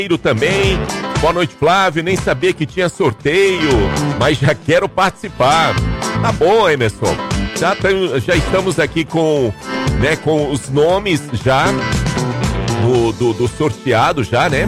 Também. Boa noite, Flávio. Nem sabia que tinha sorteio, mas já quero participar. Tá bom, Emerson. Já estamos aqui com os nomes já do sorteado já, né?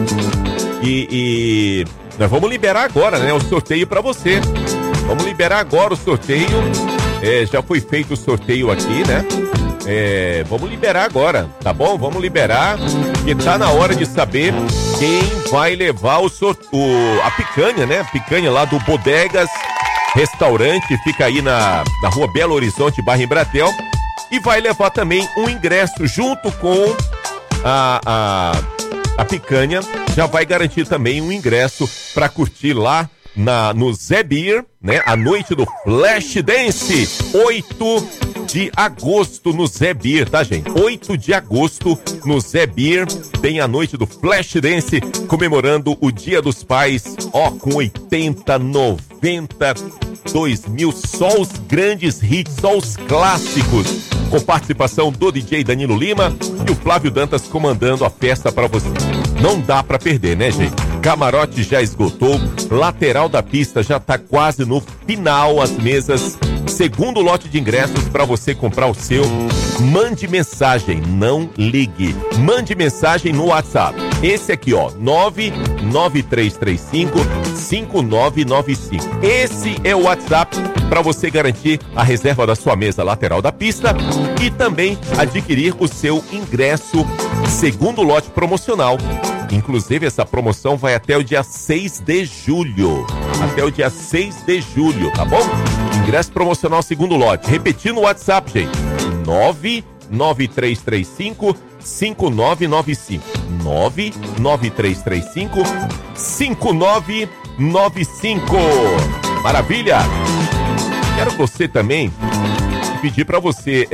E nós vamos liberar agora, né? O sorteio para você. Vamos liberar agora o sorteio. Já foi feito o sorteio aqui, né? Vamos liberar agora, tá bom? Vamos liberar, porque tá na hora de saber quem vai levar a picanha, né? Picanha lá do Bodegas Restaurante, fica aí na rua Belo Horizonte, bairro Embratel, e vai levar também um ingresso junto com a picanha, já vai garantir também um ingresso para curtir lá no Zé Beer, né? A noite do Flash Dance, 8 de agosto no Zé Beer, tá, gente? 8 de agosto no Zé Beer tem a noite do Flash Dance, comemorando o Dia dos Pais, com 80, 90, 2000, só os grandes hits, só os clássicos, com participação do DJ Danilo Lima e o Flávio Dantas comandando a festa pra você. Não dá pra perder, né, gente? Camarote já esgotou, lateral da pista já tá quase no final, as mesas. Segundo lote de ingressos para você comprar o seu. Mande mensagem, não ligue. Mande mensagem no WhatsApp. Esse aqui, 99335-5995. Esse é o WhatsApp para você garantir a reserva da sua mesa lateral da pista e também adquirir o seu ingresso segundo lote promocional. Inclusive, essa promoção vai até o dia 6 de julho. Até o dia 6 de julho, tá bom? Ingresso promocional segundo lote. Repetindo o WhatsApp, gente. 99335-5995. 99335-5995. Maravilha! Quero você também pedir para você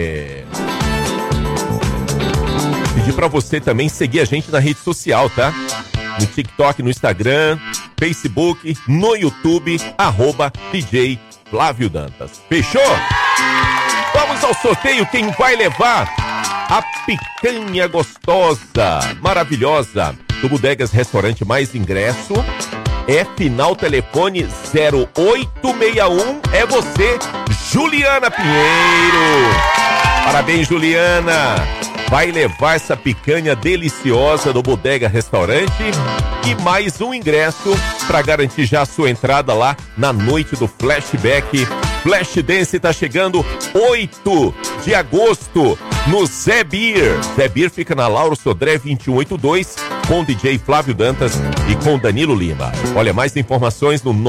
pedir para você também seguir a gente na rede social, tá? No TikTok, no Instagram, Facebook, no YouTube, @DJ Flávio Dantas. Fechou? Vamos ao sorteio. Quem vai levar a picanha gostosa, maravilhosa do Bodegas Restaurante mais ingresso é final telefone 0861. É você, Juliana Pinheiro. Parabéns, Juliana. Vai levar essa picanha deliciosa do Bodega Restaurante e mais um ingresso para garantir já a sua entrada lá na noite do Flashback. Flash Dance tá chegando 8 de agosto no Zé Beer. Zé Beer fica na Lauro Sodré 2182 com o DJ Flávio Dantas e com Danilo Lima. Olha, mais informações no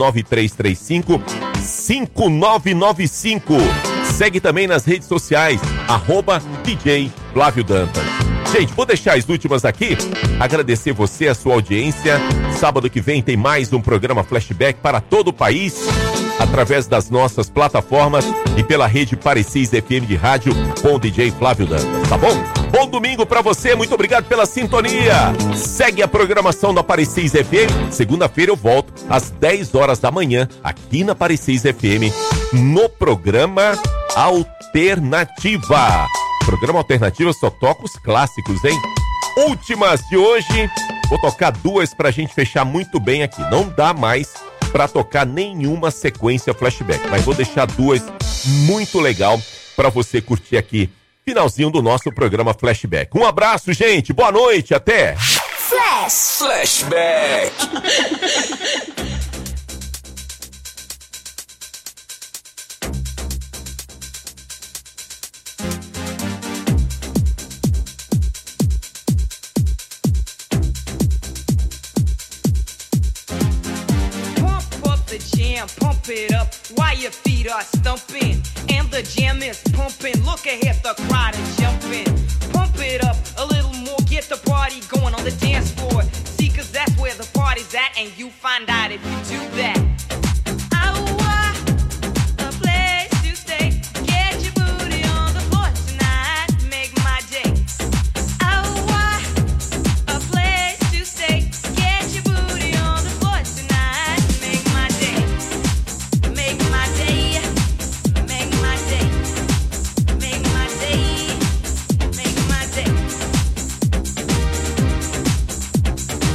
99335-5995. Segue também nas redes sociais, @DJ Flávio Dantas. Gente, vou deixar as últimas aqui, agradecer você, a sua audiência. Sábado que vem tem mais um programa Flashback para todo o país, através das nossas plataformas e pela rede Parecis FM de rádio com o DJ Flávio Dantas, tá bom? Bom domingo pra você, muito obrigado pela sintonia. Segue a programação da Parecis FM. Segunda-feira eu volto às 10 horas da manhã, aqui na Parecis FM, no programa Alternativa. Programa Alternativa só toca os clássicos, hein? Últimas de hoje, vou tocar duas pra gente fechar muito bem aqui. Não dá mais pra tocar nenhuma sequência flashback, mas vou deixar duas muito legal pra você curtir aqui. Finalzinho do nosso programa Flashback. Um abraço, gente. Boa noite. Até. Flashback. Pump it up while your feet are stumping and the jam is pumping. Look ahead, the crowd is jumping. Pump it up a little more, get the party going on the dance floor. See, 'cause that's where the party's at, and you find out if you do that. A place to stay. Get your booty on the floor tonight. Make my day. A place to stay. Get your booty on the floor tonight. Make my day. Make my day. Make my day. Make my day. Make my day.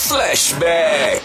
Flashback.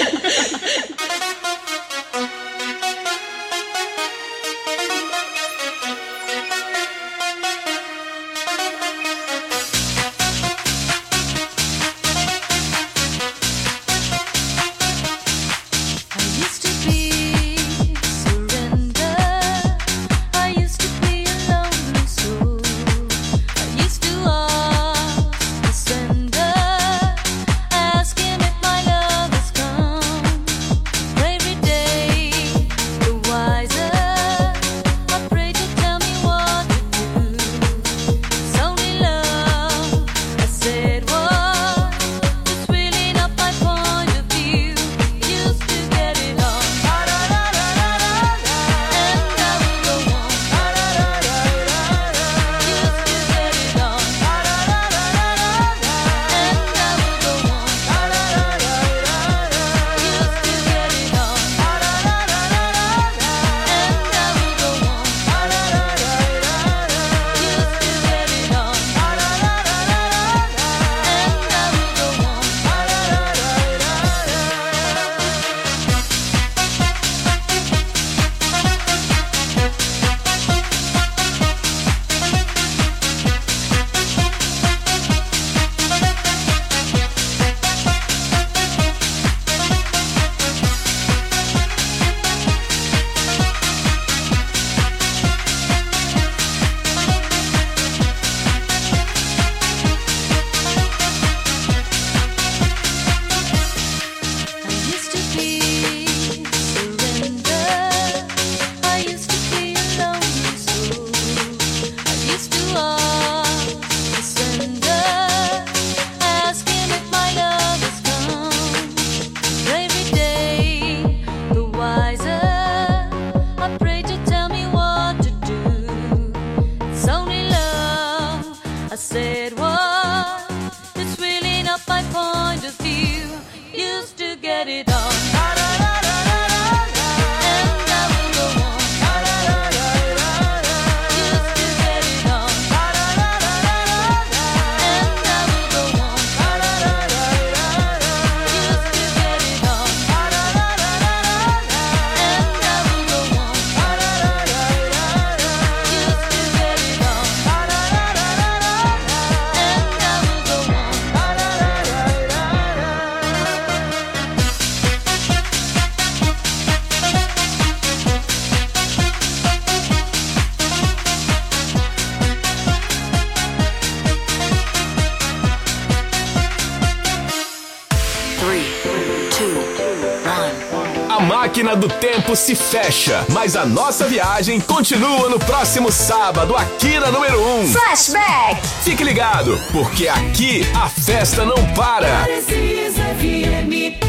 A máquina do tempo se fecha, mas a nossa viagem continua no próximo sábado, aqui na número 1. Flashback! Fique ligado, porque aqui a festa não para. Precisa FM.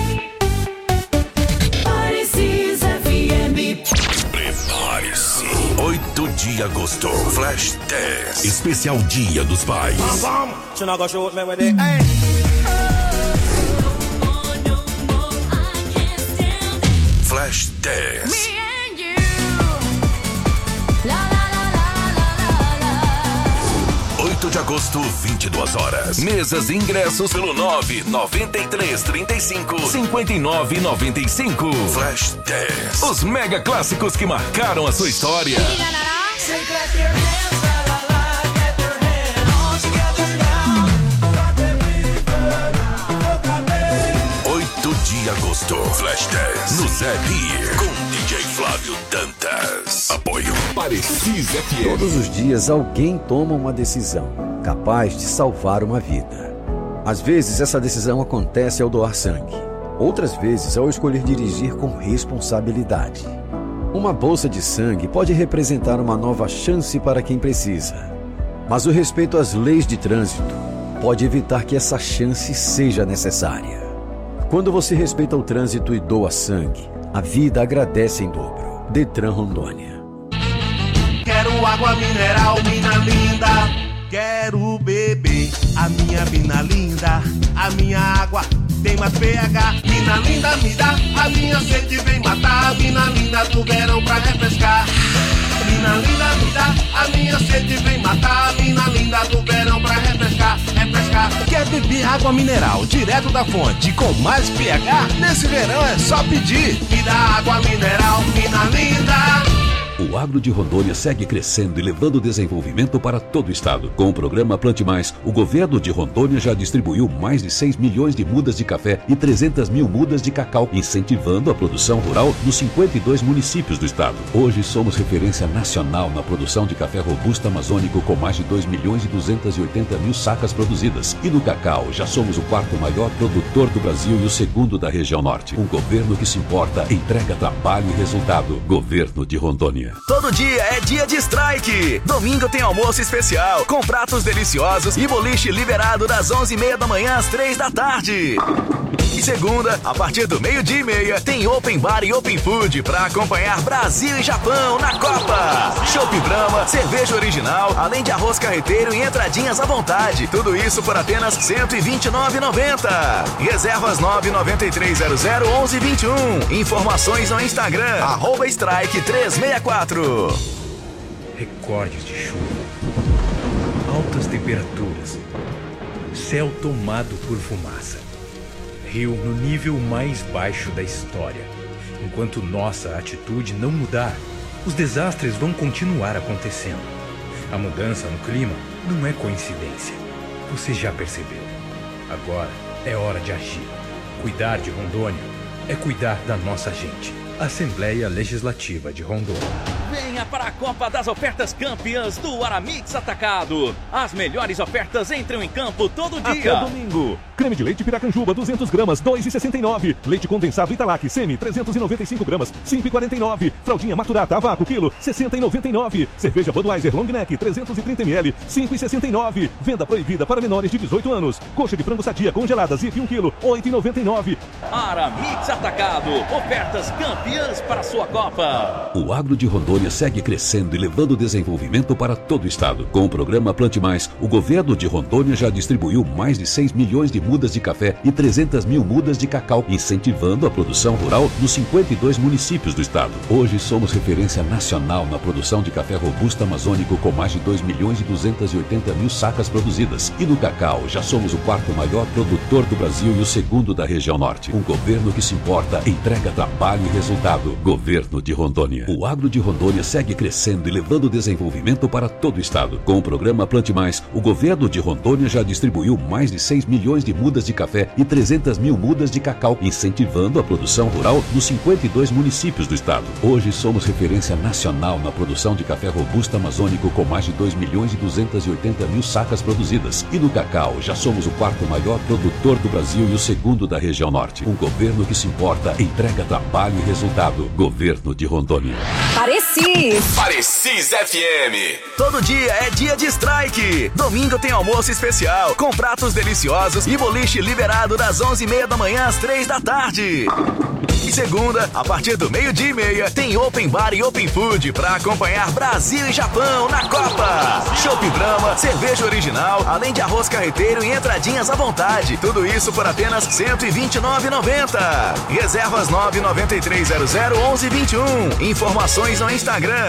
Precisa FM. Prepare-se. 8 de agosto, Flash 10. Especial Dia dos Pais. Flash 10. 8 de agosto, 22 horas. Mesas e ingressos pelo 993355995. Flash 10. Os mega clássicos que marcaram a sua história. 8 de agosto, Flash 10. No Zé Beer, com DJ Flávio Dantas. Apoio Precisa FM. Todos os dias alguém toma uma decisão capaz de salvar uma vida. Às vezes essa decisão acontece ao doar sangue. Outras vezes ao escolher dirigir com responsabilidade. Uma bolsa de sangue pode representar uma nova chance para quem precisa. Mas o respeito às leis de trânsito pode evitar que essa chance seja necessária. Quando você respeita o trânsito e doa sangue, a vida agradece em dobro. Detran Rondônia. Quero água mineral, mina linda. Quero beber a minha mina linda. A minha água tem mais pH. Mina linda, me dá. A minha sede vem matar. Mina linda do verão pra refrescar. Mina linda, me dá. A minha sede vem matar. Mina linda do verão pra refrescar. Refrescar. Quero beber água mineral direto da fonte com mais pH? Nesse verão é só pedir. Me dá água mineral, mina linda. O agro de Rondônia segue crescendo e levando desenvolvimento para todo o estado. Com o programa Plante Mais, o governo de Rondônia já distribuiu mais de 6 milhões de mudas de café e 300 mil mudas de cacau, incentivando a produção rural nos 52 municípios do estado. Hoje somos referência nacional na produção de café robusto amazônico com mais de 2 milhões e 280 mil sacas produzidas. E no cacau, já somos o 4º maior produtor do Brasil e o 2º da região norte. Um governo que se importa, entrega trabalho e resultado. Governo de Rondônia. Todo dia é dia de strike. Domingo tem almoço especial, com pratos deliciosos e boliche liberado das 11h30 da manhã às 3 da tarde. E segunda, a partir do 12h30, tem Open Bar e Open Food para acompanhar Brasil e Japão na Copa. Chopp Brahma, cerveja original, além de arroz carreteiro e entradinhas à vontade. Tudo isso por apenas R$ 129,90. Reservas 993001121. Informações no Instagram, @strike364. Recordes de chuva, altas temperaturas, céu tomado por fumaça, rio no nível mais baixo da história. Enquanto nossa atitude não mudar, os desastres vão continuar acontecendo. A mudança no clima não é coincidência. Você já percebeu. Agora é hora de agir. Cuidar de Rondônia é cuidar da nossa gente. Assembleia Legislativa de Rondônia. Venha para a Copa das Ofertas Campeãs do Aramix Atacado. As melhores ofertas entram em campo todo dia. Até domingo. Creme de leite Piracanjuba, 200 gramas, 2,69. Leite condensado Italac, semi, 395 gramas, 5,49. Fraldinha Maturata, a vácuo, quilo, 60,99. Cerveja Budweiser Long Neck, 330 ml, 5,69. Venda proibida para menores de 18 anos. Coxa de frango sadia congelada, Zip 1 quilo, 8,99. Aramix Atacado. Ofertas campeãs para a sua Copa. O agro de Rondônia segue crescendo e levando desenvolvimento para todo o estado. Com o programa Plante Mais, o governo de Rondônia já distribuiu mais de 6 milhões de mudas de café e 300 mil mudas de cacau, incentivando a produção rural nos 52 municípios do estado. Hoje somos referência nacional na produção de café robusto amazônico com mais de 2 milhões e 280 mil sacas produzidas. E no cacau, já somos o 4º maior produtor do Brasil e o 2º da região norte. Um governo que se importa, entrega trabalho e resultado. Governo de Rondônia. O agro de Rondônia segue crescendo e levando desenvolvimento para todo o estado. Com o programa Plante Mais, o governo de Rondônia já distribuiu mais de 6 milhões de mudas de café e 300 mil mudas de cacau, incentivando a produção rural nos 52 municípios do estado. Hoje somos referência nacional na produção de café robusto amazônico com mais de 2 milhões e 280 mil sacas produzidas. E no cacau, já somos o 4º maior produtor do Brasil e o 2º da região norte. Um governo que se importa, entrega trabalho e resultado. Governo de Rondônia. Parecis FM. Todo dia é dia de strike. Domingo tem almoço especial, com pratos deliciosos e boliche liberado das 11h30 da manhã às 3 da tarde. E segunda, a partir do 12h30, tem Open Bar e Open Food para acompanhar Brasil e Japão na Copa. Chopp Brahma, cerveja original, além de arroz carreteiro e entradinhas à vontade. Tudo isso por apenas R$ 129,90. Reservas 993001121. Informações no Instagram,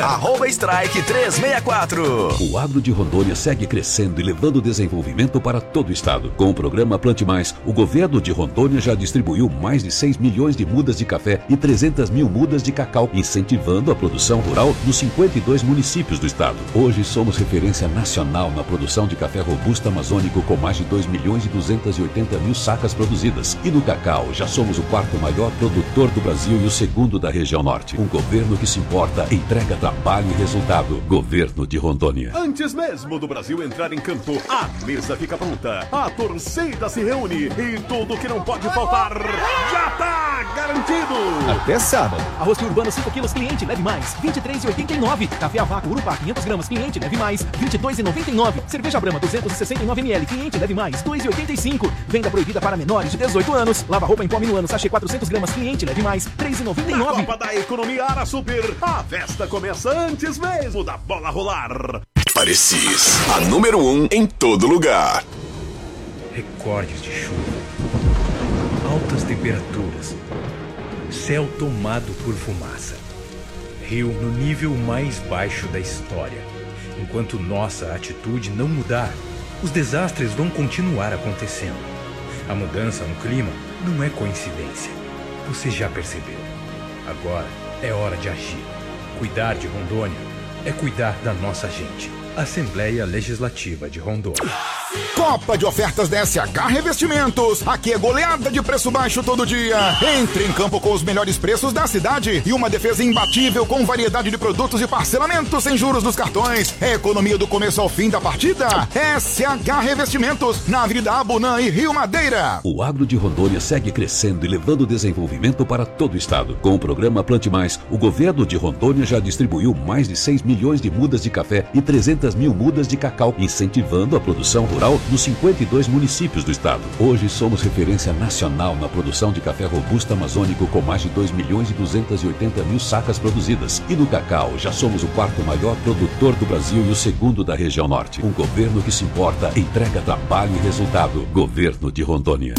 @strike364. O agro de Rondônia segue crescendo e levando desenvolvimento para todo o estado. Com o programa Plante Mais, o governo de Rondônia já distribuiu mais de 6 milhões de mudas de café e 300 mil mudas de cacau, incentivando a produção rural nos 52 municípios do estado. Hoje somos referência nacional na produção de café robusto amazônico com mais de 2 milhões e 280 mil sacas produzidas. E no cacau, já somos o 4º maior produtor do Brasil e o 2º da região norte. Um governo que se importa, entrega trabalho e resultado. Governo de Rondônia. Antes mesmo do Brasil entrar em campo, a mesa fica pronta, a torcida se reúne e tudo que não pode faltar já tá garantido. Até sábado. Arroz urbano 5 quilos, cliente leve mais, 23,89. Café a vácuo Urupá 500 gramas, cliente leve mais, 22,99. Cerveja Brahma 269 ml, cliente leve mais, 2,85. Venda proibida para menores de 18 anos. Lava roupa em pó Minuano, sachê 400 gramas, cliente leve mais, 3,99. Na Copa da Economia Ara Super, a festa começa antes mesmo da bola rolar. Parecis, a número 1 em todo lugar. Recordes de chuva, altas temperaturas, céu tomado por fumaça, rio no nível mais baixo da história. Enquanto nossa atitude não mudar, os desastres vão continuar acontecendo. A mudança no clima não é coincidência. Você já percebeu. Agora é hora de agir. Cuidar de Rondônia é cuidar da nossa gente. Assembleia Legislativa de Rondônia. Copa de ofertas da SH Revestimentos. Aqui é goleada de preço baixo todo dia. Entre em campo com os melhores preços da cidade e uma defesa imbatível com variedade de produtos e parcelamento sem juros nos cartões. É economia do começo ao fim da partida. SH Revestimentos, na Avenida Abunã e Rio Madeira. O agro de Rondônia segue crescendo e levando desenvolvimento para todo o estado. Com o programa Plante Mais, o governo de Rondônia já distribuiu mais de 6 milhões de mudas de café e 300 mil mudas de cacau, incentivando a produção rural nos 52 municípios do estado. Hoje somos referência nacional na produção de café robusto amazônico com mais de 2 milhões e 280 mil sacas produzidas. E no cacau já somos o 4º maior produtor do Brasil e o 2º da região norte. Um governo que se importa, entrega trabalho e resultado. Governo de Rondônia.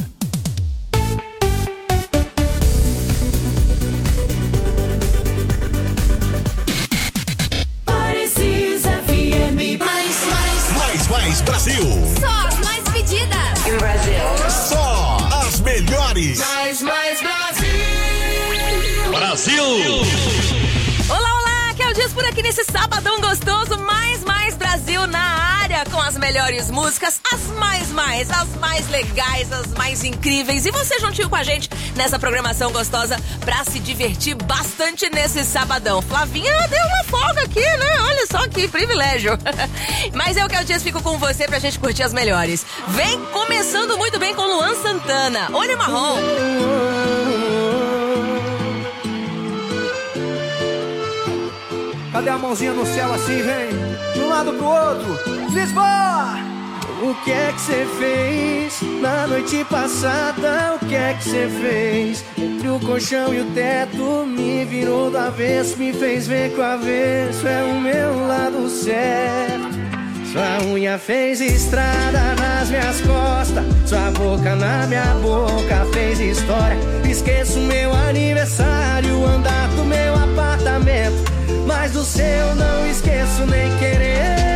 Mais Brasil. Só as mais pedidas. Em Brasil. Só as melhores. Mais Brasil. Brasil. Olá, que é o Dias por aqui nesse sabadão gostoso. Mais Brasil na área com as melhores músicas, as mais legais, as mais incríveis. E você juntinho com a gente nessa programação gostosa pra se divertir bastante nesse sabadão. Flavinha deu uma folga aqui, né? Olha só que privilégio. Mas eu que é o Dias, fico com você pra gente curtir as melhores. Vem começando muito bem com Luan Santana, Olho Marrom. Cadê a mãozinha no céu assim, vem? De um lado pro outro, Lisboa! O que é que você fez na noite passada? O que é que você fez? Entre o colchão e o teto, me virou do avesso, me fez ver que o avesso é o meu lado certo. Sua unha fez estrada nas minhas costas, sua boca na minha boca fez história. Esqueço meu aniversário, o andar do meu apartamento, mas do seu não esqueço nem querendo.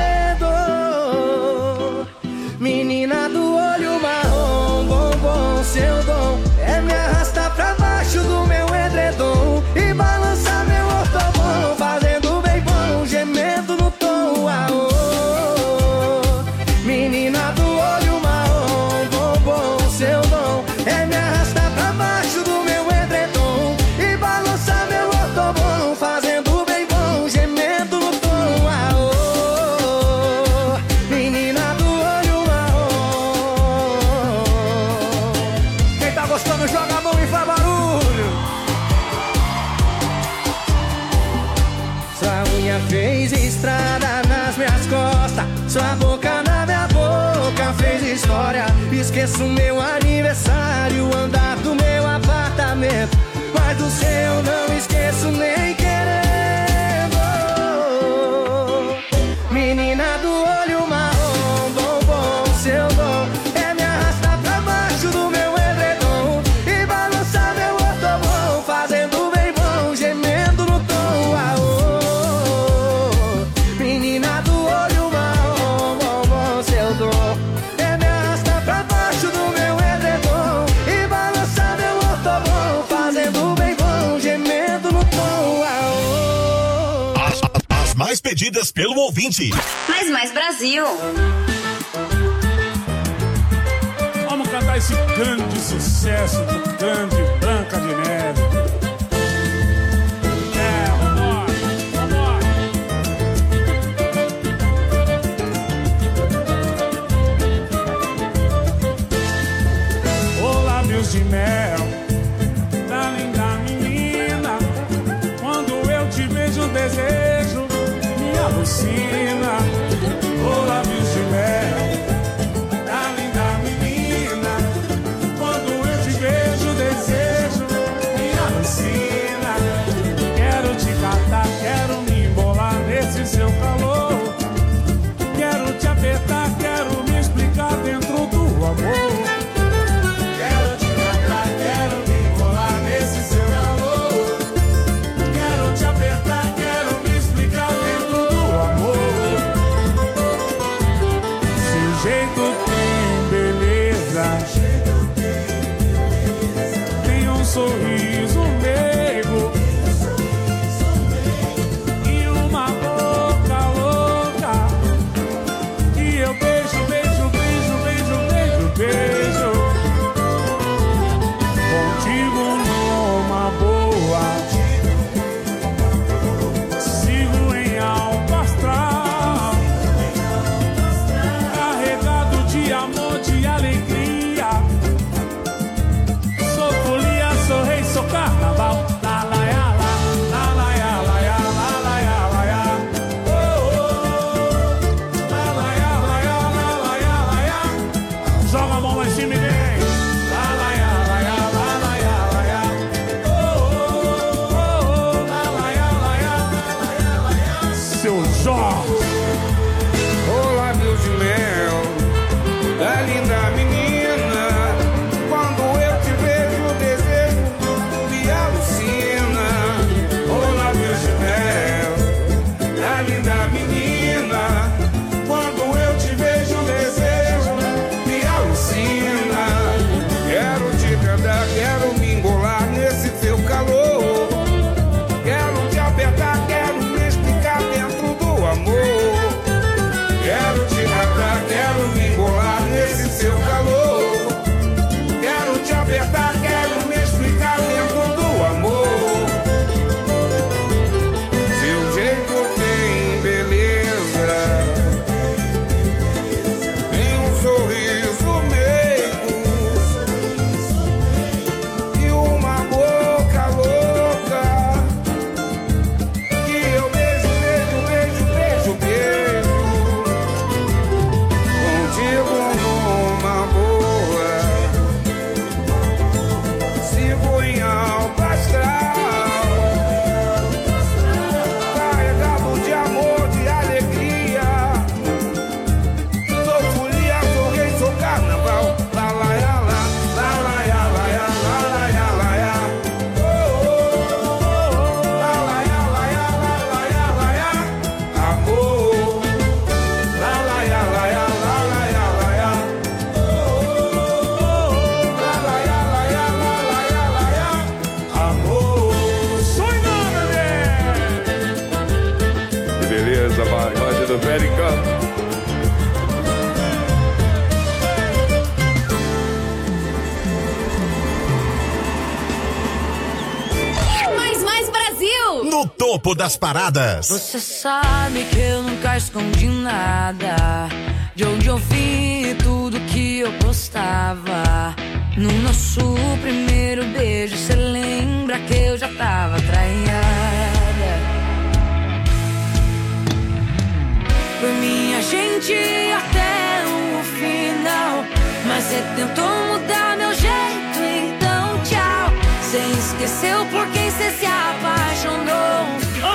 Menina do olho marrom, bombom, seu dom é me arrastar pra baixo do meu edredom e balançar meu ortobom, fazendo bem bom, gemendo no tom. Aô. Menina do olho marrom, bombom, seu dom é me arrastar pra baixo do meu edredom e balançar meu ortobom, fazendo bem bom, gemendo no tom. Aô. Menina do olho marrom. Quem tá gostando joga a mão e faz barulho. Sua unha fez estrada nas minhas costas, sua boca na minha boca fez história. Esqueço meu aniversário, o andar do meu apartamento, mas do seu não esqueço nem querendo. Menina do olho marrom, bombom, seu dom é me arrastar pra baixo do meu edredom e balançar meu ortobom, fazendo bem bom, gemendo no tom. Aô. Menina do olho marrom, bombom, seu dom é me arrastar pra baixo do meu edredom e balançar meu ortobom, fazendo bem bom, gemendo no tom. Aô. As mais pedidas pelo ouvinte. Mais Brasil. Vamos cantar esse grande sucesso do grande Branca de Neve. Vambora. Ô lábios de mel da linda menina, quando eu te vejo o desejo me alucina. Ô lábios de mel da linda menina, quando eu te vejo o desejo me alucina. Quero te catar, quero me embolar nesse seu calor, quero te apertar, quero me explicar dentro do amor. Quero te catar, quero me embolar nesse seu calor, quero te apertar, quero me explicar dentro do amor. da linda menina. Quando eu te vejo, o desejo me alucina. Oh, lábios de mel da linda menina. Quando eu te vejo, o desejo me alucina. Quero te cantar, quero me embolar nesse teu calor. Quero te apertar, quero me explicar dentro do amor. Quero te cantar, quero me embolar nesse seu calor. Quero te apertar, quero me explicar dentro do amor. Seu jeito tem beleza, tem um sorriso meigo e uma boca louca que eu beijo, beijo, beijo, beijo, beijo. Contigo numa boa, sigo em alto astral, carregado de amor, de alegria. Sou folia, sou rei, sou carnaval. Lá, lá, ya, lá, lá, lá, ya, lá, ya, lá, lá, ya, lá, ya. Oh, oh, oh, lá, lá, ya, lá, ya, lá, lá, ya, lá, ya. Amor. Lá, lá, ya, lá, ya, lá, lá, ya, lá, ya. Oh, oh, oh, lá, lá, ya, lá, ya, lá, lá, ya, lá, ya. Amor. Sonho, bebê. Que beleza, vai, do América. Mais Brasil! No topo das paradas. Você sabe que eu nunca escondi nada. De onde eu vim e tudo que eu gostava. No nosso primeiro beijo, cê lembra que eu já tava traída. Por mim a gente ia até o final, mas cê tentou mudar meu jeito, então tchau. Cê esqueceu por quem cê se apaixonou. Oh,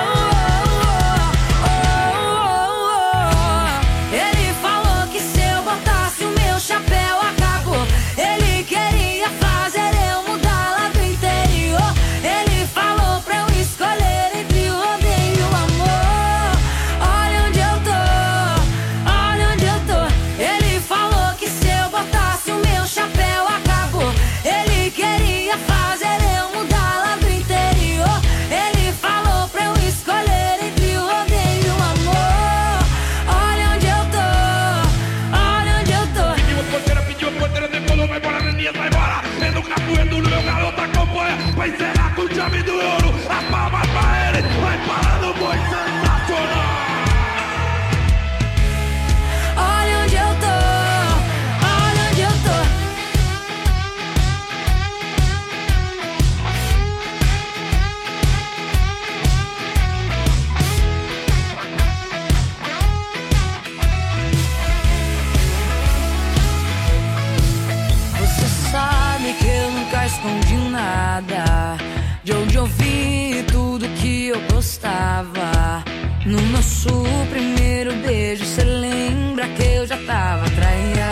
oh, oh, oh. Ele falou que se eu botasse o meu chapéu acabou. Ele queria fazer eu mudar lá do interior. Ele falou pra eu escolher entre o rodeio e o amor. Olha onde eu tô, olha onde eu tô. Ele falou que se eu botasse o meu chapéu acabou. Ele queria fazer eu mudar lá do interior. Ele falou pra eu escolher entre o rodeio e o amor. Olha onde eu tô, olha onde eu tô. Pediu a porteira, decolou, vai embora, Neninha, vai embora. Vendo o capoeiro, meu garoto acompanha. Vai encerrar com o chave do ouro. A palma pra ele, vai parando o boi sensacional. Olha onde eu tô, olha onde eu tô. Você sabe que eu nunca escondi nada. De onde eu vim e tudo que eu gostava. No nosso primeiro beijo, cê lembra que eu já tava traída.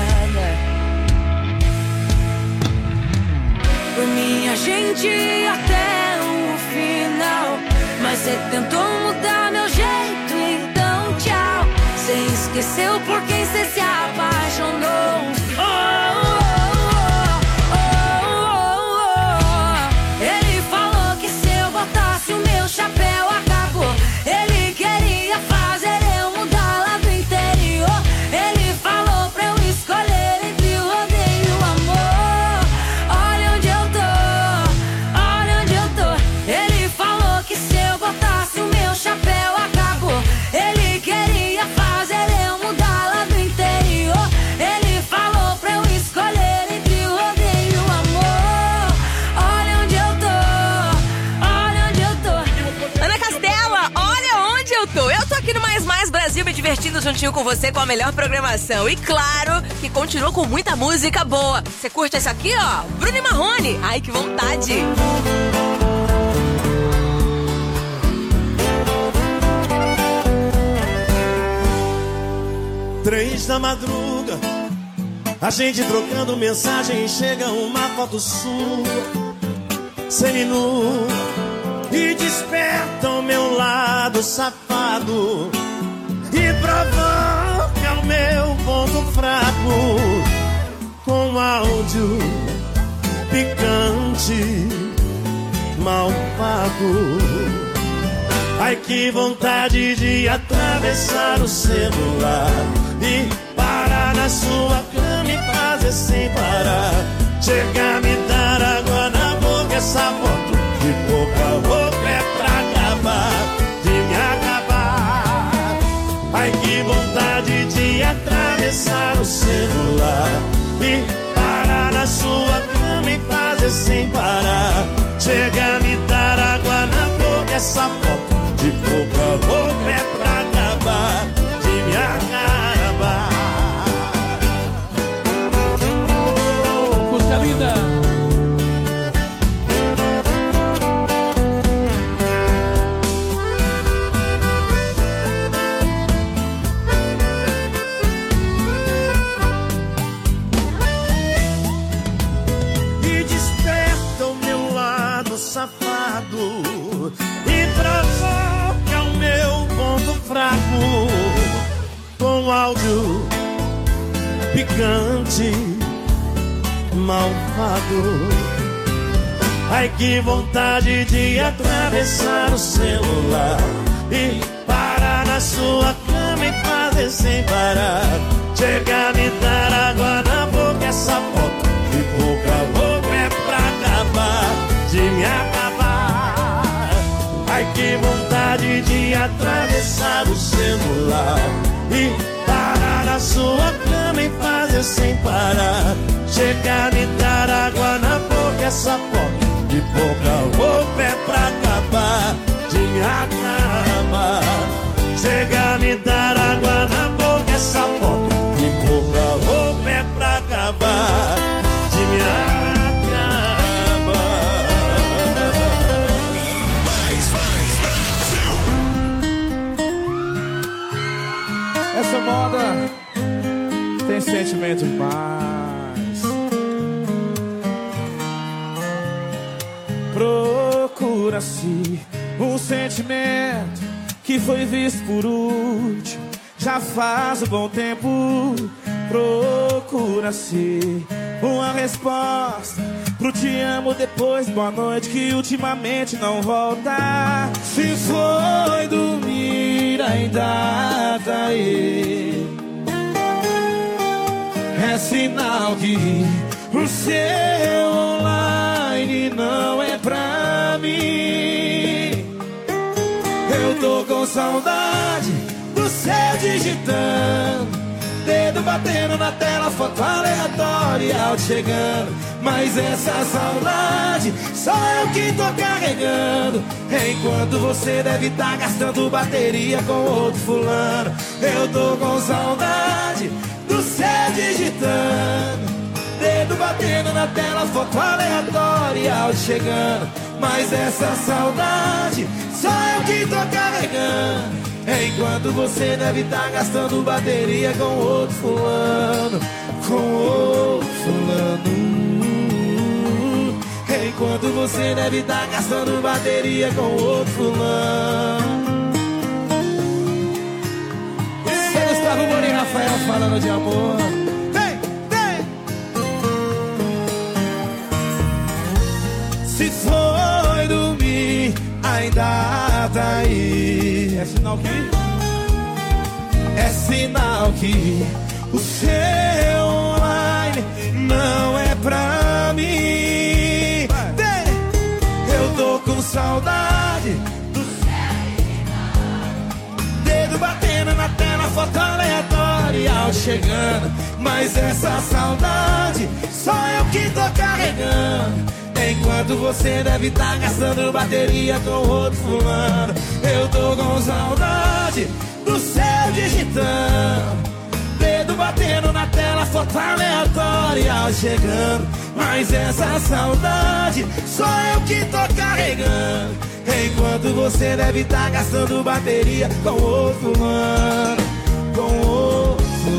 Por mim a gente ia até o final, mas cê tentou mudar meu jeito, então tchau. Cê esqueceu por quem cê se apaixonou. Oh, oh, oh, oh, oh. Ele falou que se eu botasse o meu chapéu acabou. Ele queria fazer eu mudar lá do interior. Ele falou pra eu escolher entre o rodeio e o amor. Olha onde eu tô, olha onde eu tô. Ele falou que se eu botasse o meu chapéu acabou. Ele queria fazer eu mudar lá do interior. Ele falou pra eu escolher entre o rodeio e o amor. Olha onde eu tô, olha onde eu tô. Ana Castela, olha onde eu tô. Eu tô aqui no Mais Brasil me divertindo juntinho com você com a melhor programação. E claro que continua com muita música boa. Você curte esse aqui, ó? Bruno e Marrone. Ai, que vontade. 3 da madruga, a gente trocando mensagem, chega uma foto sua, seminua, e desperta o meu lado safado e provoca o meu ponto fraco com áudio picante, malvado. Ai, que vontade de atravessar o celular e parar na sua cama e fazer sem parar. Chegar, me dar água na boca, essa foto de pouca roupa é pra acabar, de me acabar. Ai, que vontade de atravessar o celular e parar na sua cama e fazer sem parar. Chegar, me dar água na boca, essa foto de pouca roupa é pra acabar, de me acabar. Coisa linda. E desperta o meu lado safado e provoca o meu ponto fraco com áudio picante, malvado. Ai, que vontade de atravessar o celular e parar na sua cama e fazer sem parar. Chegar, me dar água na boca, essa foto de pouca roupa é pra acabar, de me acabar. Ai, que vontade de atravessar o celular e parar na sua cama e fazer sem parar. Chegar, me dar água na boca, essa foto de pouca roupa é pra acabar, de me acabar. Chegar, me dar água na boca, essa foto de pouca roupa é pra acabar, de me acabar. Essa moda tem sentimento em paz. Procura-se um sentimento que foi visto por último, já faz um bom tempo. Procura-se uma resposta pro te amo depois boa noite, que ultimamente não volta. Se foi dormir ainda tá aí, é sinal que o seu online não é pra mim. Eu tô com saudade do céu digitando, dedo batendo na tela, foto aleatória, áudio chegando. Mas essa saudade só eu que tô carregando, enquanto você deve estar gastando bateria com outro fulano. Eu tô com saudade do céu digitando, dedo batendo na tela, foto aleatória, áudio chegando. Mas essa saudade só eu que tô carregando, enquanto você deve estar gastando bateria com outro fulano, com outro fulano. Enquanto você deve estar gastando bateria com outro fulano. Esse é Gustavo Moura e Rafael falando de amor. Vem, vem! Se foi dormir, ainda tá aí. É sinal que? É sinal que o seu online não é pra mim. Eu tô com saudade do céu, dedo batendo na tela, foto aleatória, áudio chegando. Mas essa saudade só eu que tô carregando, enquanto você deve estar gastando bateria com outro fulano. Eu tô com saudade do céu digitando, dedo batendo na tela, foto aleatória, áudio chegando. Mas essa saudade só eu que tô carregando, enquanto você deve estar gastando bateria com outro fulano, com outro fulano.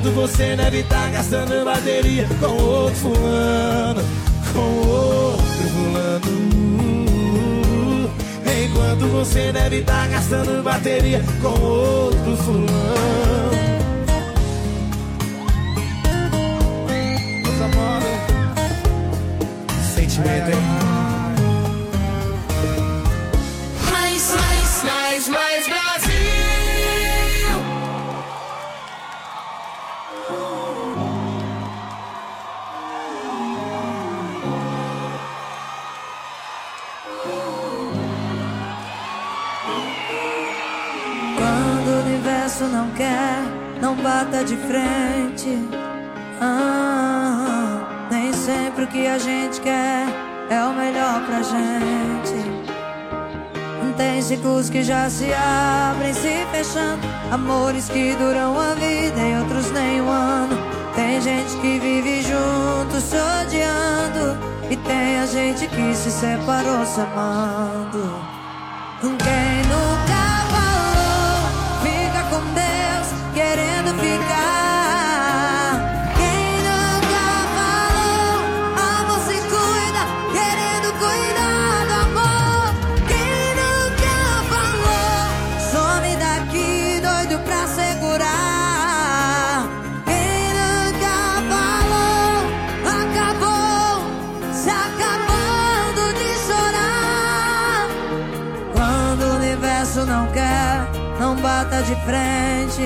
Enquanto você deve estar gastando bateria com outro fulano, com outro fulano. Enquanto você deve estar gastando bateria com outro fulano. Coisa moda. Sentimento, hein? Mais Brasil. Quando o universo não quer, não bata de frente. Nem sempre o que a gente quer é o melhor pra gente. Tem ciclos que já se abrem, se fechando. Amores que duram a vida e outros nem um ano. Tem gente que vive junto, se odiando. E tem a gente que se separou se amando. Quem nunca falou, fica com Deus, querendo ficar. Quem nunca falou, amor se cuida, querendo cuidar do amor. Quem nunca falou, some daqui, doido pra segurar. Quem nunca falou, acabou, se acabando de chorar. Quando o universo não quer, não bata de frente.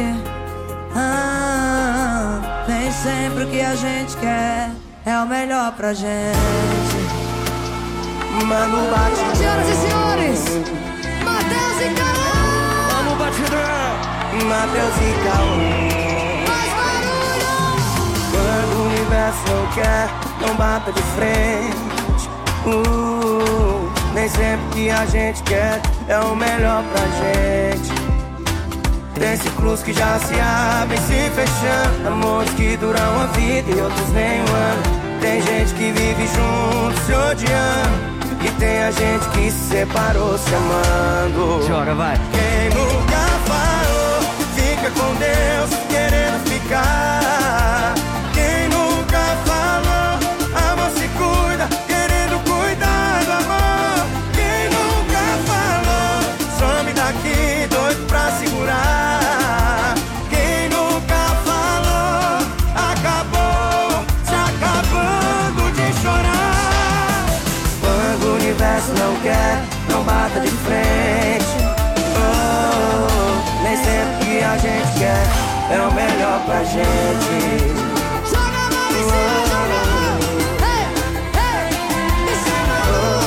Nem sempre o que a gente quer é o melhor pra gente. Mano Batidão. Senhoras e senhores, Matheus e Cauã. Mano Batidão. Matheus e Cauã. Mais barulho. Quando o universo não quer, não bata de frente. Nem sempre o que a gente quer é o melhor pra gente. Tem ciclos que já se abrem, se fechando. Amores que duram a vida e outros nem um ano. Tem gente que vive junto, se odiando. E tem a gente que se separou se amando. Joga, vai. Quem nunca falou, fica com Deus, querendo ficar. Quem nunca falou, amor se cuida, querendo cuidar do amor. Quem nunca falou, some daqui, doido pra segurar. Quem nunca falou, acabou, se acabando de chorar. Quando o universo não quer, não bata de frente. Nem sempre o que a gente quer é o melhor pra gente. Joga a mão em cima, joga a mão. Ei, ei, me chama.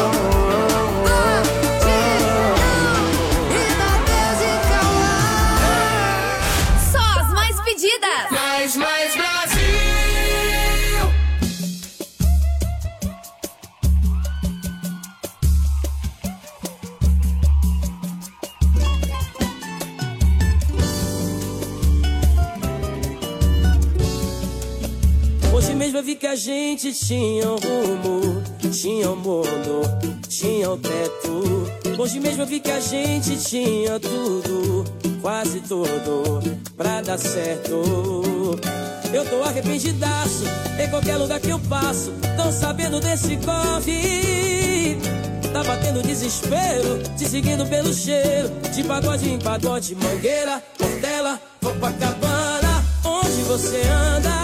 E Matheus e Cauã. Só as mais pedidas. Mais Brasil. Hoje mesmo eu vi que a gente tinha um rumo, tinha um mundo, tinha um teto. Hoje mesmo eu vi que a gente tinha tudo, quase tudo, pra dar certo. Eu tô arrependidaço, em qualquer lugar que eu passo, tão sabendo desse corre. Tá batendo desespero, te seguindo pelo cheiro, de pagode em pagode, Mangueira, Portela, Copacabana. Onde você anda?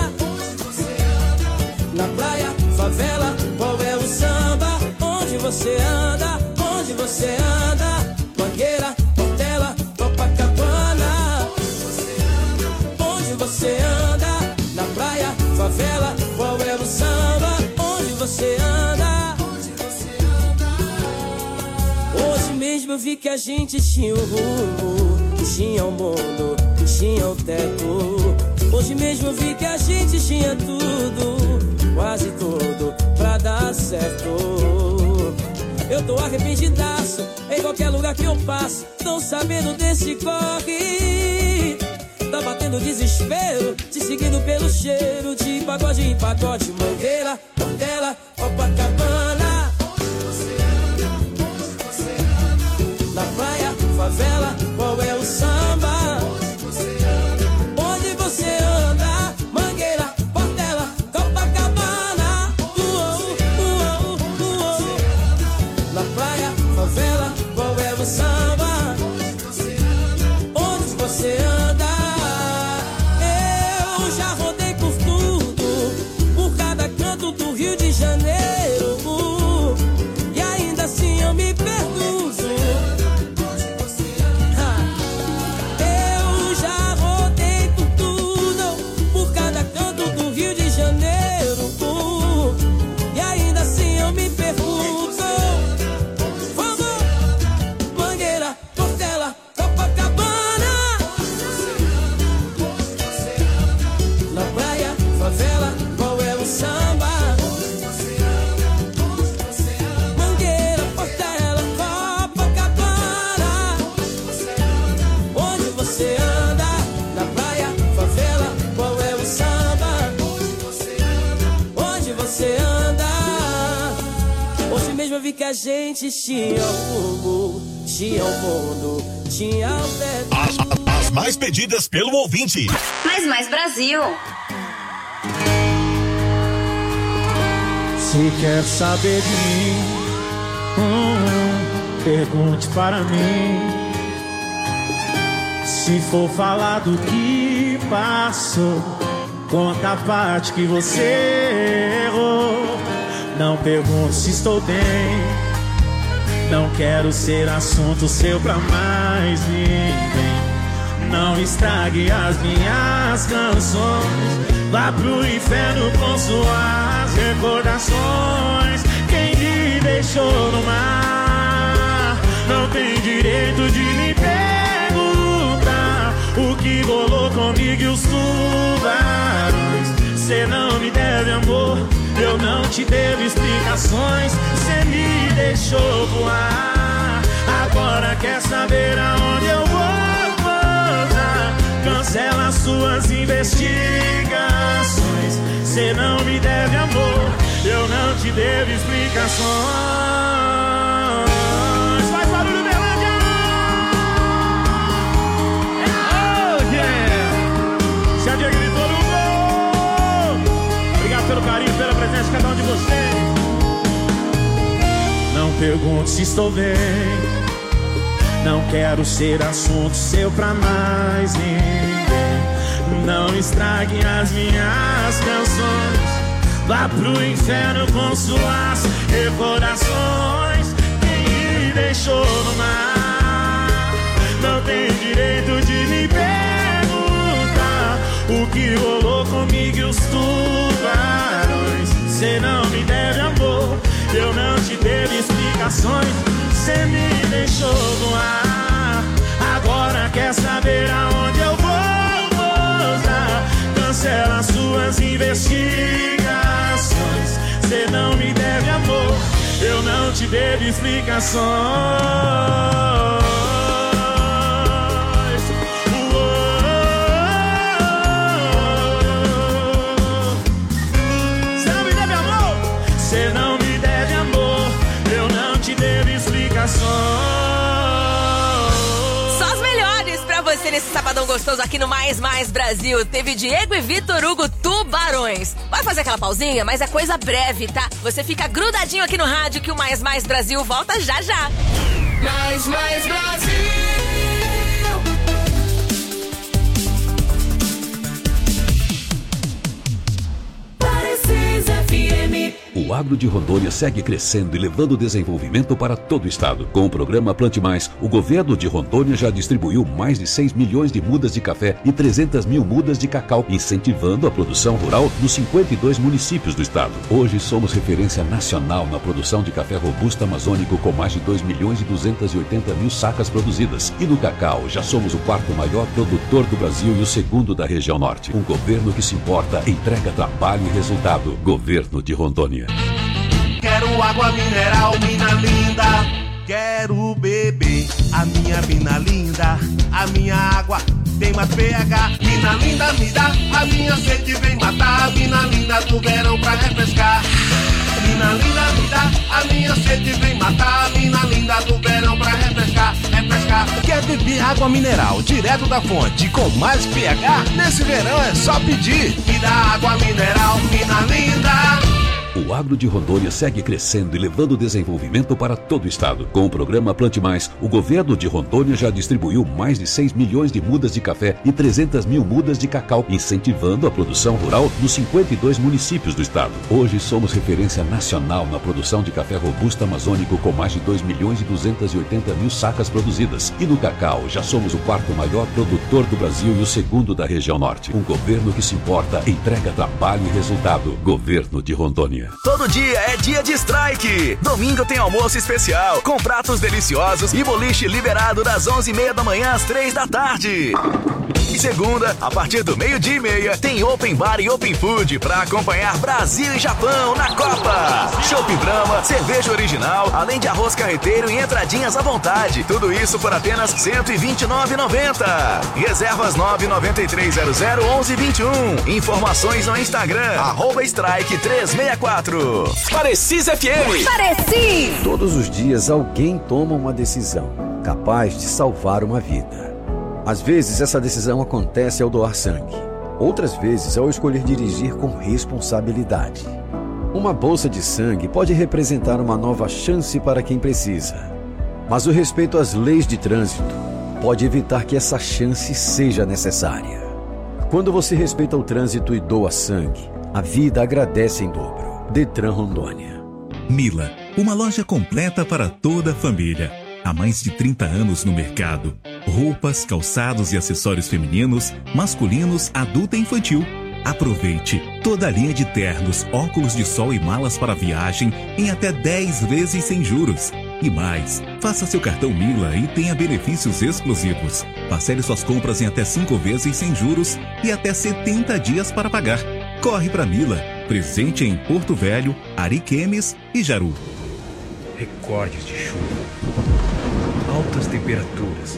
Na praia, favela, qual é o samba? Onde você anda? Onde você anda? Mangueira, Portela, Copacabana. Onde você anda? Na praia, favela, qual é o samba? Onde você anda? Hoje mesmo eu vi que a gente tinha um rumo, tinha um mundo, tinha um teto. Hoje mesmo eu vi que a gente tinha tudo, quase tudo, pra dar certo. Eu tô arrependidaço, em qualquer lugar que eu passo, tão sabendo desse corre. Tá batendo desespero, te seguindo pelo cheiro, de pagode em pagode, Mangueira, Portela, Copacabana. Na praia, favela, qual é o samba? Onde você anda? a gente tinha o mundo, tinha o mundo, tinha o teto. As mais pedidas pelo ouvinte. Mais Brasil. Se quer saber de mim, pergunte para mim. Se for falar do que passou, conta a parte que você errou. Não pergunte se estou bem, não quero ser assunto seu pra mais ninguém. Não estrague as minhas canções, vá pro inferno com suas recordações. Quem me deixou no mar não tem direito de me perguntar o que rolou comigo e os tubarões. Cê não me deve amor, eu não te devo explicações. Cê me deixou voar, agora quer saber aonde eu vou pousar. Cancela suas investigações. Cê não me deve amor, eu não te devo explicações. Faz barulho, Belândia! Oh, yeah! Se a dia gritou no gol. Obrigado pelo carinho, pela presença de cada um de vocês. Não pergunte se estou bem, não quero ser assunto seu pra mais ninguém. Não estrague as minhas canções, vá pro inferno com suas recordações. Quem me deixou no mar não tem direito de me perguntar o que rolou comigo e os tubarões. Cê não me deve amor, eu não te devo explicações. Cê me deixou voar, agora quer saber aonde eu vou pousar. Cancela suas investigações. Cê não me deve amor, eu não te devo explicações. Cê não me deve amor, cê não me deve amor, eu não te devo explicações. Só as melhores pra você nesse sabadão gostoso aqui no Mais Brasil. Teve Diego e Vitor Hugo, Tubarões. Vai fazer aquela pausinha, mas é coisa breve, tá? Você fica grudadinho aqui no rádio que o Mais Brasil volta já já. Mais Brasil. Parecis FM. O agro de Rondônia segue crescendo e levando desenvolvimento para todo o estado. Com o programa Plante Mais, o governo de Rondônia já distribuiu mais de 6 milhões de mudas de café e 300 mil mudas de cacau, incentivando a produção rural nos 52 municípios do estado. Hoje somos referência nacional na produção de café robusto amazônico, com mais de 2 milhões e 280 mil sacas produzidas. E no cacau, já somos o 4º maior produtor do Brasil e o 2º da região norte. Um governo que se importa, entrega trabalho e resultado. Governo de Rondônia. Quero água mineral, mina linda. Quero beber a minha mina linda. A minha água tem mais pH. Mina linda, me dá. A minha sede vem matar. Mina linda do verão pra refrescar. Mina linda, me dá. A minha sede vem matar. Mina linda do verão pra refrescar. Quer beber água mineral direto da fonte com mais pH? Nesse verão é só pedir. Me dá água mineral, mina linda. O agro de Rondônia segue crescendo e levando desenvolvimento para todo o estado. Com o programa Plante Mais, o governo de Rondônia já distribuiu mais de 6 milhões de mudas de café e 300 mil mudas de cacau, incentivando a produção rural nos 52 municípios do estado. Hoje somos referência nacional na produção de café robusto amazônico, com mais de 2 milhões e 280 mil sacas produzidas. E no cacau, já somos o 4º maior produtor do Brasil e o 2º da região norte. Um governo que se importa, entrega trabalho e resultado. Governo de Rondônia. Todo dia é dia de strike. Domingo tem almoço especial, com pratos deliciosos e boliche liberado das 11h30 da manhã às 3 da tarde. E segunda, a partir do 12:30, tem Open Bar e Open Food para acompanhar Brasil e Japão na Copa. Chopp Brahma, cerveja original, além de arroz carreteiro e entradinhas à vontade. Tudo isso por apenas R$ 129,90. Reservas 993001121. Informações no Instagram, @strike364. Parecis FM. Pareci! Todos os dias alguém toma uma decisão capaz de salvar uma vida. Às vezes essa decisão acontece ao doar sangue. Outras vezes ao escolher dirigir com responsabilidade. Uma bolsa de sangue pode representar uma nova chance para quem precisa. Mas o respeito às leis de trânsito pode evitar que essa chance seja necessária. Quando você respeita o trânsito e doa sangue, a vida agradece em dobro. Detran Rondônia. Mila, uma loja completa para toda a família. Há mais de 30 anos no mercado. Roupas, calçados e acessórios femininos, masculinos, adulto e infantil. Aproveite toda a linha de ternos, óculos de sol e malas para viagem em até 10 vezes sem juros. E mais, faça seu cartão Mila e tenha benefícios exclusivos. Parcele suas compras em até 5 vezes sem juros e até 70 dias para pagar. Corre para Mila, presente em Porto Velho, Ariquemes e Jaru. Recordes de chuva, altas temperaturas,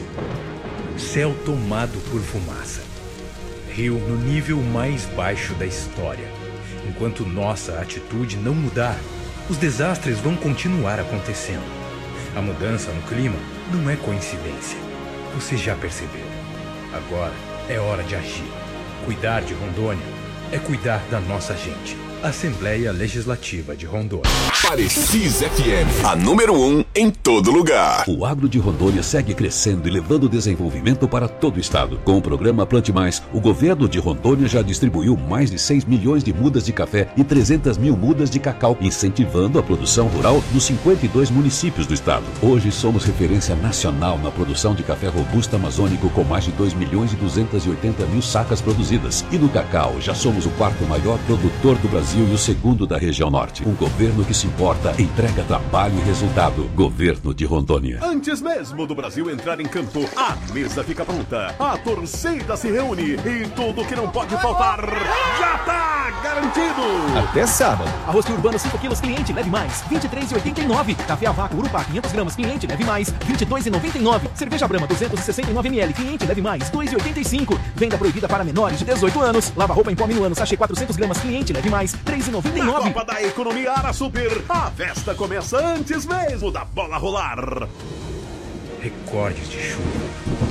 céu tomado por fumaça. Rio no nível mais baixo da história. Enquanto nossa atitude não mudar, os desastres vão continuar acontecendo. A mudança no clima não é coincidência. Você já percebeu. Agora é hora de agir. Cuidar de Rondônia é cuidar da nossa gente. Assembleia Legislativa de Rondônia. Parecis FM, a número 1 em todo lugar. O agro de Rondônia segue crescendo e levando desenvolvimento para todo o estado. Com o programa Plante Mais, o governo de Rondônia já distribuiu mais de 6 milhões de mudas de café e 300 mil mudas de cacau, incentivando a produção rural nos 52 municípios do estado. Hoje somos referência nacional na produção de café robusto amazônico com mais de 2 milhões e 280 mil sacas produzidas. E no cacau já somos o 4º maior produtor do Brasil e o 2º da região norte. Um governo que se importa, entrega trabalho e resultado. Governo de Rondônia. Antes mesmo do Brasil entrar em campo, a mesa fica pronta. A torcida se reúne e tudo que não pode faltar já tá garantido. Até sábado. Arroz urbano 5 quilos, cliente, leve mais, R$ 23,89. Café a vácuo Urupá 500 gramas, cliente, leve mais, R$ 22,99. Cerveja Brahma 269 ml, cliente, leve mais, R$ 2,85. Venda proibida para menores de 18 anos. Lava roupa em pó Minuano, sachê 400 gramas, cliente, leve mais, R$ 3,99. Na Copa da Economia Ara Super, a festa começa antes mesmo da bola rolar. Recordes de chuva,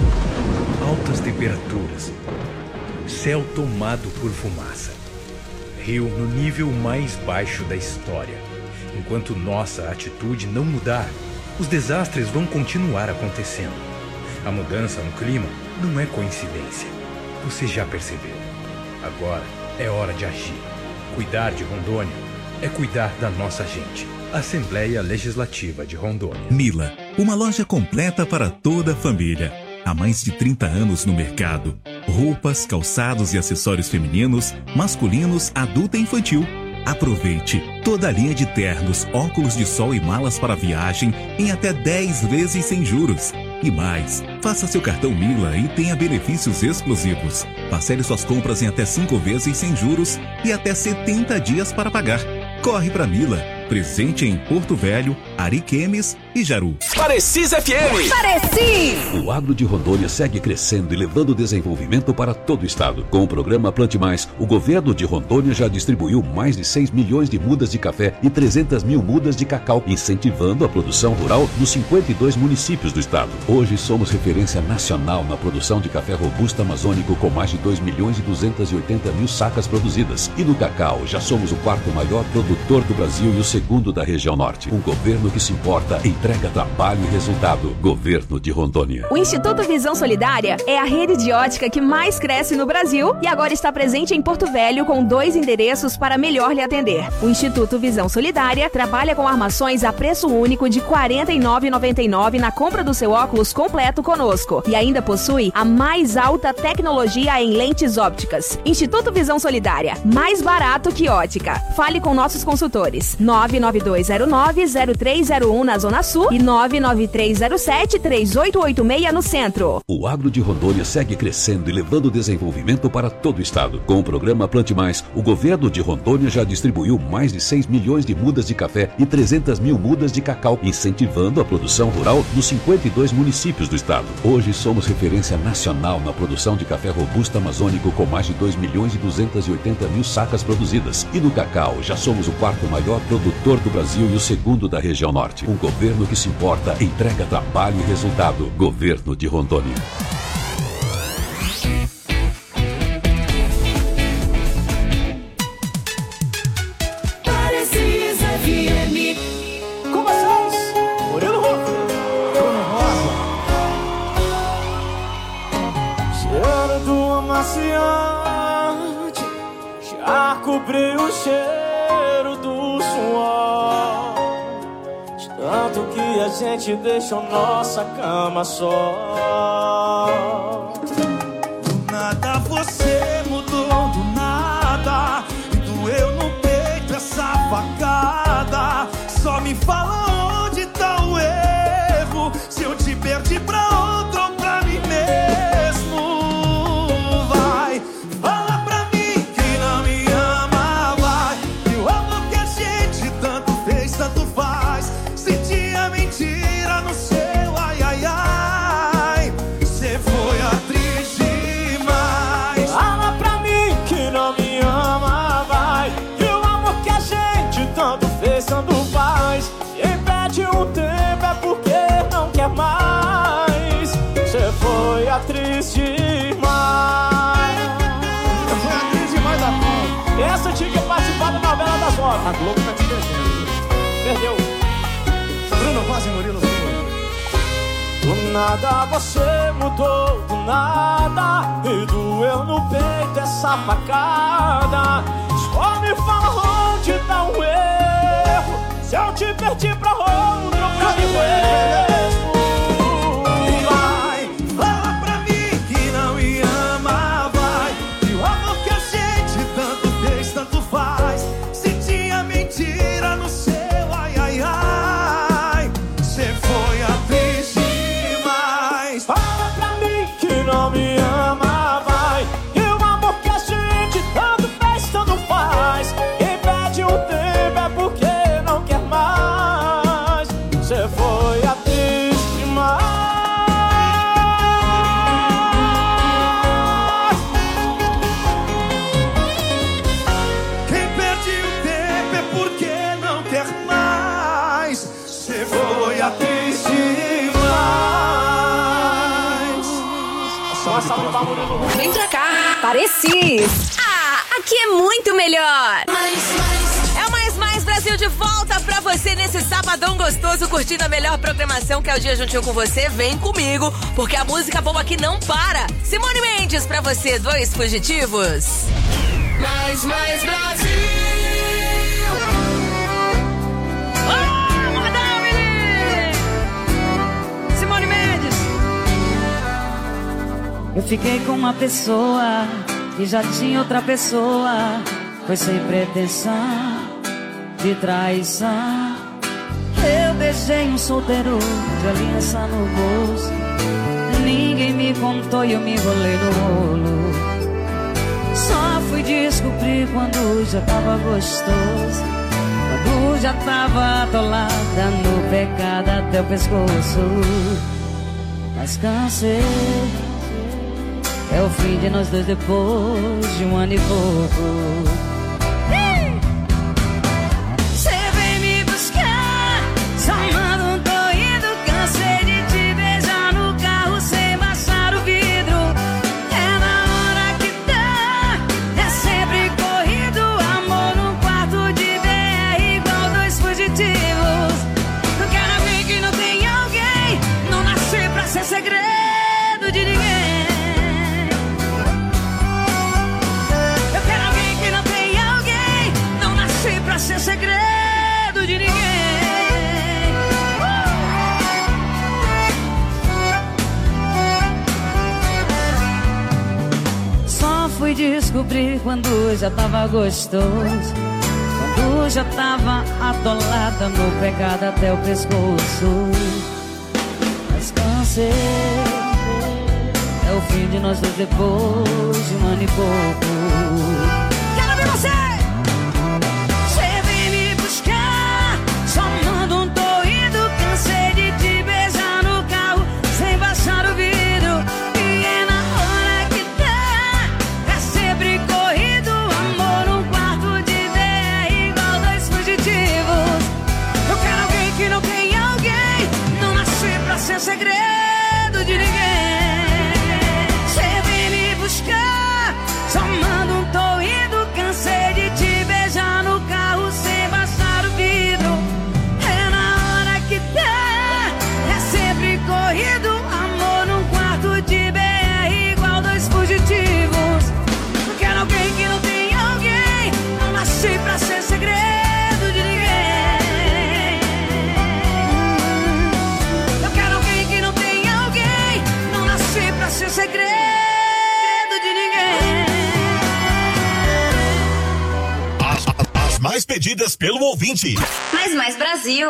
altas temperaturas, céu tomado por fumaça. Rio no nível mais baixo da história. Enquanto nossa atitude não mudar, os desastres vão continuar acontecendo. A mudança no clima não é coincidência. Você já percebeu. Agora é hora de agir. Cuidar de Rondônia é cuidar da nossa gente. Assembleia Legislativa de Rondônia. Mila, uma loja completa para toda a família. Há mais de 30 anos no mercado. Roupas, calçados e acessórios femininos, masculinos, adulto e infantil. Aproveite toda a linha de ternos, óculos de sol e malas para viagem em até 10 vezes sem juros. E mais, faça seu cartão Mila e tenha benefícios exclusivos. Parcele suas compras em até 5 vezes sem juros e até 70 dias para pagar. Corre para Mila, presente em Porto Velho, Ariquemes e Jaru. Parecis FM. Pareci! O agro de Rondônia segue crescendo e levando desenvolvimento para todo o estado. Com o programa Plante Mais, o governo de Rondônia já distribuiu mais de 6 milhões de mudas de café e 300 mil mudas de cacau, incentivando a produção rural nos 52 municípios do estado. Hoje somos referência nacional na produção de café robusto amazônico com mais de 2 milhões e 280 mil sacas produzidas. E no cacau já somos o 4º maior produtor do Brasil e o 2º da região norte. Um governo que se importa, entrega trabalho e resultado. Governo de Rondônia. O Instituto Visão Solidária é a rede de ótica que mais cresce no Brasil e agora está presente em Porto Velho com 2 endereços para melhor lhe atender. O Instituto Visão Solidária trabalha com armações a preço único de R$ 49,99 na compra do seu óculos completo conosco e ainda possui a mais alta tecnologia em lentes ópticas. Instituto Visão Solidária, mais barato que ótica. Fale com nossos consultores. 99209-0301 na Zona Sul Sul e 99307-3886 no Centro. O agro de Rondônia segue crescendo e levando desenvolvimento para todo o estado. Com o programa Plante Mais, o governo de Rondônia já distribuiu mais de 6 milhões de mudas de café e 300 mil mudas de cacau, incentivando a produção rural nos 52 municípios do estado. Hoje somos referência nacional na produção de café robusto amazônico com mais de 2.280.000 sacas produzidas. E no cacau já somos o quarto maior produtor do Brasil e o segundo da região norte. Um governo que se importa, entrega trabalho e resultado. Governo de Rondônia. Já cobriu o cheiro do suor, de tanto que a gente deixou nossa cama só. Do nada você mudou, do nada, e doeu no peito essa facada. Só me fala onde tá o erro, se eu te perdi pra outro ou pra mim mesmo. Tanto faz, quem perde um tempo é porque não quer mais. Você foi atriz demais. Eu fui atriz demais da Globo. Essa tinha que participar da novela das 9. A Globo tá te perdendo. Perdeu. Bruno Vaz e Murilo Filho. Do nada você mudou, do nada, e doeu no peito essa facada. Só me fala onde tá o erro, se eu te perdi pra outro, pra mim mesmo. Vai, fala pra mim que não me ama, vai. E o amor que a gente tanto fez, tanto faz. Se tinha mentira no seu, ai, ai, ai. Cê foi atriz demais. Fala pra mim que não me ama, vai. E o amor que a gente tanto fez, tanto faz. Quem perde um tempo é porque não quer mais. Você foi atriz demais. Quem perde o tempo é porque não quer mais. Você foi atriz demais. Vem pra cá, Parecis. Ah, aqui é muito melhor. É o Mais Brasil de volta pra você nesse sabadão gostoso, curtindo a melhor programação que é o dia juntinho com você. Vem comigo, porque a música boa aqui não para. Simone Mendes pra você, Dois Fugitivos. Mais Brasil. Simone Mendes. Eu fiquei com uma pessoa e já tinha outra pessoa. Foi sem pretensão de traição. Eu deixei um solteiro de aliança no bolso. Ninguém me contou e eu me enrolei no rolo. Só fui descobrir quando já tava gostoso, quando já tava atolada no pecado até o pescoço. Mas cansei, é o fim de nós dois depois de um ano e pouco. Cê vem me buscar, só mando tô indo. Cansei de te beijar no carro sem baixar o vidro. É na hora que dá, é sempre corrido. Amor no quarto de BR igual dois fugitivos. Não quero alguém que não tem alguém, não nasci pra ser segredo de ninguém. Pra ser segredo de ninguém. Só fui descobrir quando já tava gostoso, Tu já tava atolada no pecado até o pescoço. Mas cansei, é o fim de nós dois depois de um ano e pouco. Quero ver você! Você vem me buscar, só manda um tô indo. Cansei de te beijar no carro, sem baixar o vidro. E é na hora que dá, é sempre corrido. Amor num quarto de DR igual dois fugitivos. Eu quero alguém que não tem alguém, não nasci pra ser segredo de ninguém. Você vem me buscar, só manda um tô indo. Cansei de te beijar no carro sem baixar o vidro. É na hora que dá, é sempre corrido. Amor num quarto de BR igual dois fugitivos. Eu quero alguém que não tem alguém, não nasci pra ser segredo de ninguém. Eu quero alguém que não tem alguém, não nasci pra ser segredo de ninguém. As mais pedidas pelo ouvinte. Mais Brasil.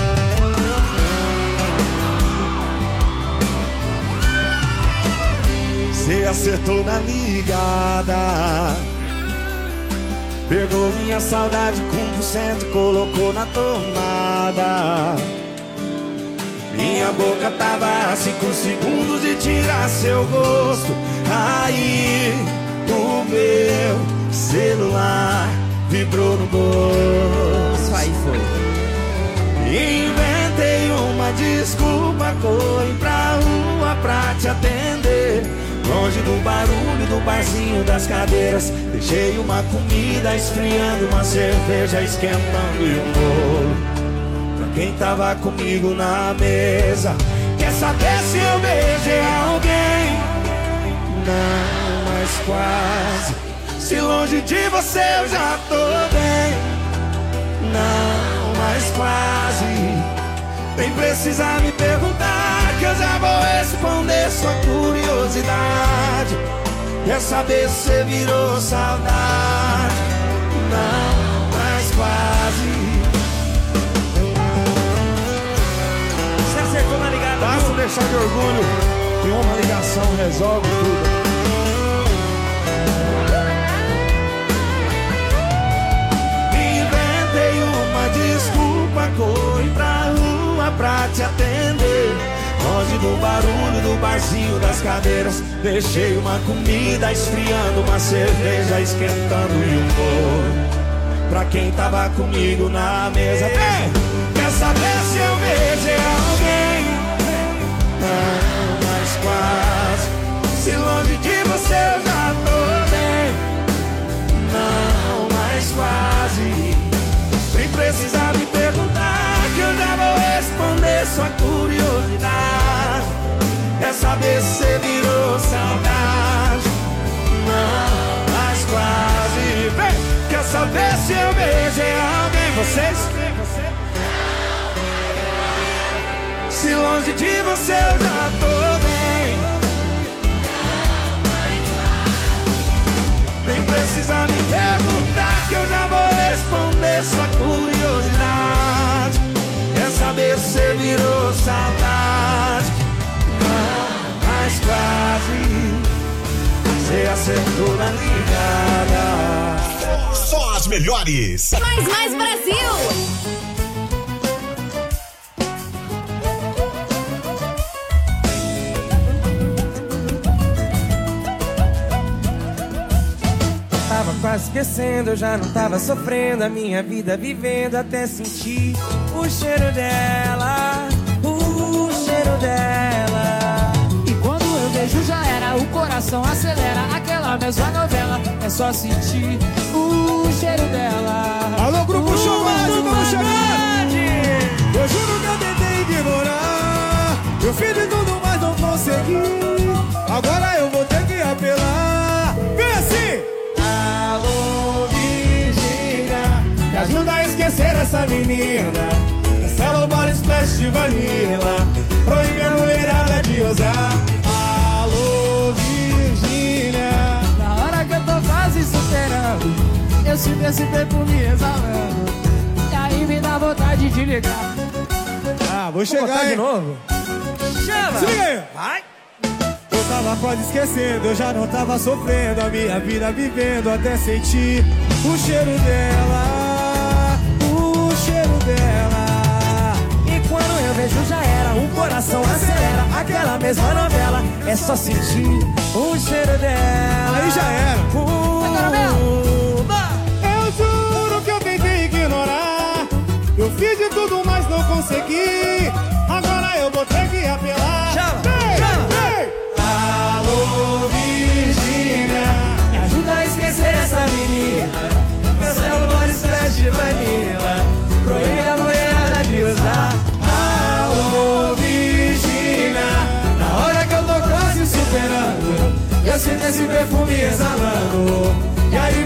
Cê acertou na ligada, pegou minha saudade com 100% e colocou na tomada. Minha boca tava a 5 segundos de tirar seu gosto. Aí o meu celular vibrou no bolso. Aí foi. Inventei uma desculpa, corri pra rua pra te atender. Longe do barulho do barzinho das cadeiras, deixei uma comida esfriando, uma cerveja esquentando e um bolo pra quem tava comigo na mesa. Quer saber se eu beijei alguém? Não, mas quase. Se longe de você eu já tô bem. Não, mas quase. Nem precisa me perguntar, que eu já vou responder sua curiosidade. Quer saber se você virou saudade? Não, mas quase. Você acertou na ligada. Basta deixar de orgulho, que uma ligação resolve tudo. Inventei uma desculpa, corri pra rua pra te atender. Longe do barulho do barzinho das cadeiras, deixei uma comida esfriando, uma cerveja esquentando e um bolo pra quem tava comigo na mesa. Vem! Quer saber se eu beijei alguém? Não, mas quase. Se longe de você eu já tô bem. Não, mas quase. Nem precisa me perguntar, que eu já vou responder sua curiosidade. Quer saber se você virou saudade? Não, mas quase. Vem! Quer saber se eu beijei alguém? Vocês? Se longe de você eu já tô bem. Nem precisa me perguntar, que eu já vou responder sua curiosidade. Quer saber se você virou saudade? Não, mas quase. Você acertou na ligada. Só as melhores. Mais Brasil. Tava quase esquecendo, eu já não tava sofrendo a minha vida vivendo, até sentir o cheiro dela, o cheiro dela. E quando eu beijo já era, o coração acelera, aquela mesma novela, é só sentir o cheiro dela. Alô, Grupo Show Mágico, vamos chegar! Eu juro que eu tentei ignorar, eu fiz de tudo, mas não consegui. Agora eu vou ter que apelar. Vem assim! Alô, Virgínia, me ajuda a esquecer essa menina. Cancela o body splash de vanilla, proíbe a mulherada de usar. Alô, Virgínia, na hora que eu tô quase superando, eu sinto esse perfume exalando. E aí me dá vontade de ligar. Ah, vou chegar de aí. novo. Chama! Se liga aí. Vai! Eu tava quase esquecendo, eu já não tava sofrendo a minha vida vivendo até sentir o cheiro dela, o cheiro dela. E quando eu vejo já era, o coração acelera. Aquela mesma novela, é só sentir o cheiro dela. Aí já era. Eu juro que eu tentei ignorar. Eu fiz de tudo, mas não consegui. Agora eu vou ter que apelar. Chama, chama. Alô, Virgínia, me ajuda a esquecer essa menina. Meu celular Splash de vanilla, proíbe a mulherada de usar. alô, Virgínia, Na hora que eu tô quase superando, eu sinto esse perfume exalando.